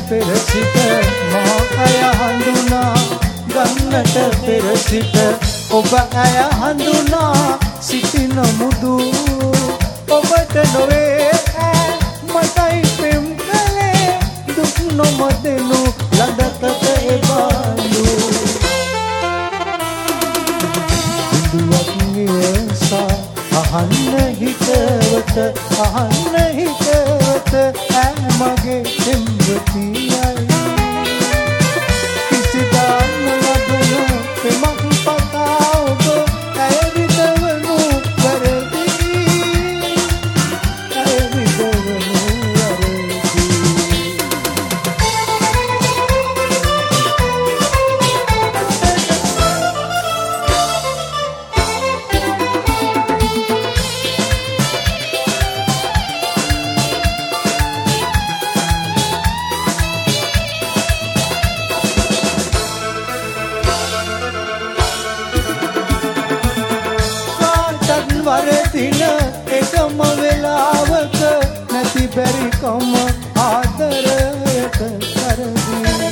පෙර සිට මා ඇය හඳුනා ගන්නට පෙර සිට ඔබ ඇය හඳුනා සිටින මුදු ඔබට නොවේ මටයි පෙම් කලේ දුක් නොමදෙනු ලඩකට එබඳු බිඳුවක් නිවසා අහන්න හිතවත ඈ මගේ පෙම්වතියයි කිසිදා නොලබන පෙමක් පතා ඔබ ඇය විදවනු වැරදි වරදින එකම වෙලාවක නැති බැරිකම ආදරයට කරදී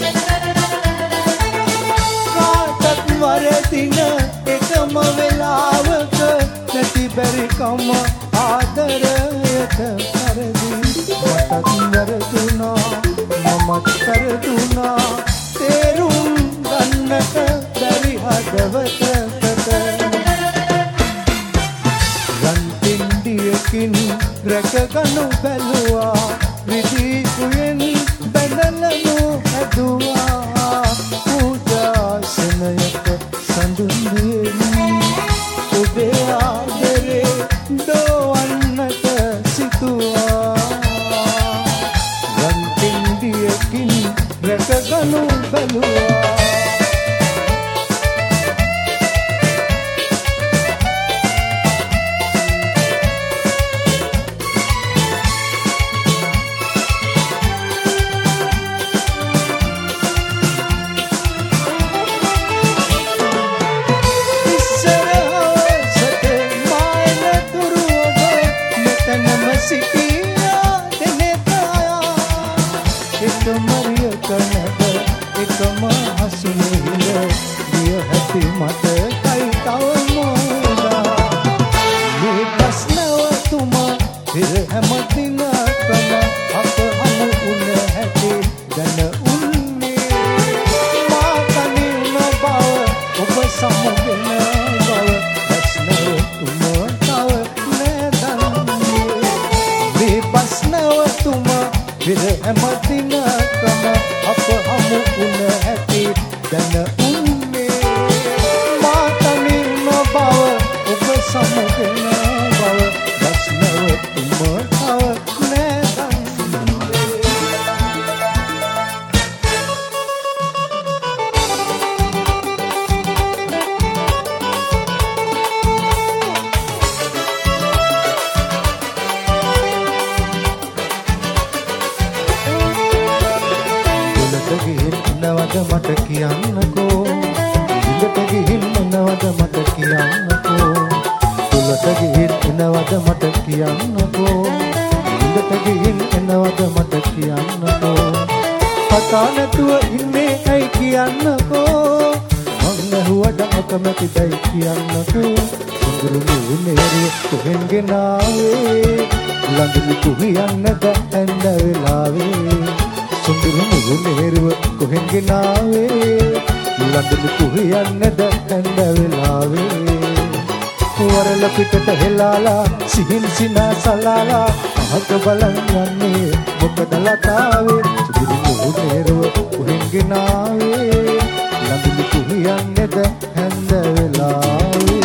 කාටත් වරදින එකම වෙලාවක නැති බැරිකම ආදරයට කරදී මටත් වැරදුනා මමත් කරදුනා තේරුම් ගන්නට බැරි හදවතකට රැකගනු බැලුවා විදිකුයෙන් බැඳලනු හැදුවා පූජාසනයක සඳුන්දියෙන් ඔබේ ආදරේ දෝවන්නට සිතුවා රන්තින්දියකින් රැකගනු බැලුවා එකම හසුනෙහිල දිය හැපි මට කයි තවමෝදා මේ ප්‍රශ්නවතුම පෙර හැම දිනකම අප හමු උන හැටි දැන උන්නේ මා තනිවුන බව ඔබ සමගෙන බව ප්‍රශ්නවතුම තව නැදන්නේ මේ ප්‍රශ්නවතුම පෙර හැම දිනකම අප හමු උන හැටි දැන උන්නේ මා තනිවුන බව ඔබ සමගෙන බව ප්‍රශ්නවතුම තව මොනවද මට කියන්නකෝ ඉඳට ගිහින් මොනවද මට කියන්නකෝ තුලට ගිහින් එනවද මට කියන්නකෝ ඉඳට ගිහින් එනවද මට කියන්නකෝ පතා නැතුව ඉන්නේ ඇයි කියන්නකෝ මං ඇහුවට අකමැතිදයි කියන්නකෝ සුඳුරු නුනේරිය කොහෙන් ගෙනාවේ ළඟලි කුහියන්නද ඇඳ වෙලාවේ සුඳුරු නුනේරුව කොහෙන් ගෙනාවේ ළඟලි කුහියන්නද ඇඳ වෙලාවේ වරල පිටට හෙලාලා සිහින් සිනාසලාලා අහක බලන් යන්නේ මොකද ලතාවේ සුඳුරු නුනේරුව කොහෙන් ගෙනාවේ ළඟලි කුහියන්නද ඇඳ වෙලාවේ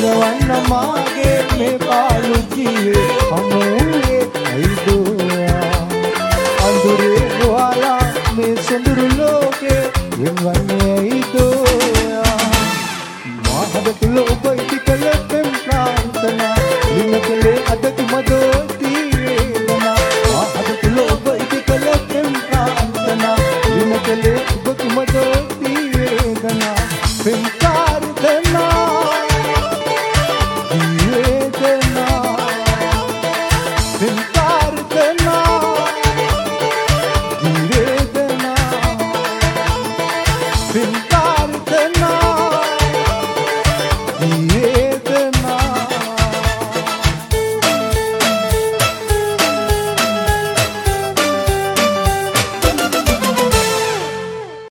ගලවන්න මාගේ මේ පාළු ජීවේ අනුවේ අයිදෝයා අඳුරේ ගොහලා මේ සොඳුරු ලෝකේ වෙන්වන්නේ අයිදෝයා මාහද තුල ඔබ